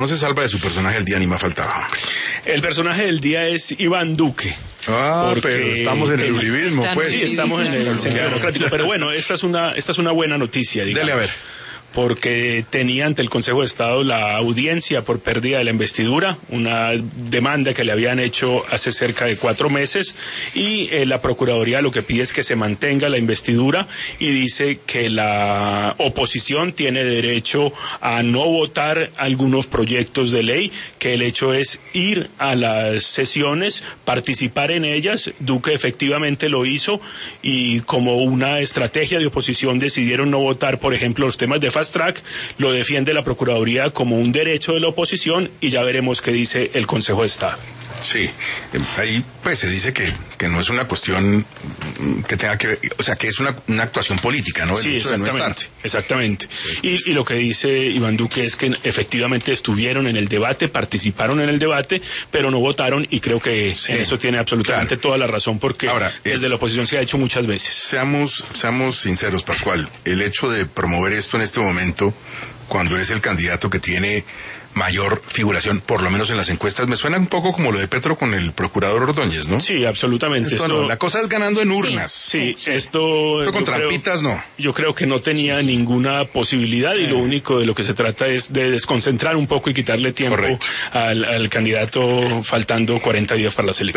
No se salva de su personaje del día, ni más faltaba. El personaje del día es Iván Duque. Pero estamos en el uribismo, pues. Sí, estamos en el centro democrático. Pero bueno, esta es una buena noticia, digamos. Dele a ver. Porque tenía ante el Consejo de Estado la audiencia por pérdida de la investidura, una demanda que le habían hecho hace cerca de 4 meses, y la Procuraduría lo que pide es que se mantenga la investidura y dice que la oposición tiene derecho a no votar algunos proyectos de ley, que el hecho es ir a las sesiones, participar en ellas. Duque efectivamente lo hizo y como una estrategia de oposición decidieron no votar, por ejemplo, los temas de Fast Track. Lo defiende la Procuraduría como un derecho de la oposición y ya veremos qué dice el Consejo de Estado. Sí, ahí pues se dice que no es una cuestión que tenga que ver, o sea, que es una actuación política, ¿no? Sí, exactamente. Y lo que dice Iván Duque es que efectivamente estuvieron en el debate, participaron en el debate, pero no votaron, y creo que sí, en eso tiene absolutamente toda la razón, porque ahora, desde la oposición se ha hecho muchas veces. Seamos sinceros, Pascual, el hecho de promover esto en este momento, cuando es el candidato que tiene mayor figuración, por lo menos en las encuestas, me suena un poco como lo de Petro con el procurador Ordóñez, ¿no? Sí, absolutamente. No, la cosa es ganando en urnas. Sí. Esto con trampitas no. Yo creo que no tenía ninguna posibilidad y lo único de lo que se trata es de desconcentrar un poco y quitarle tiempo al candidato faltando 40 días para las elecciones.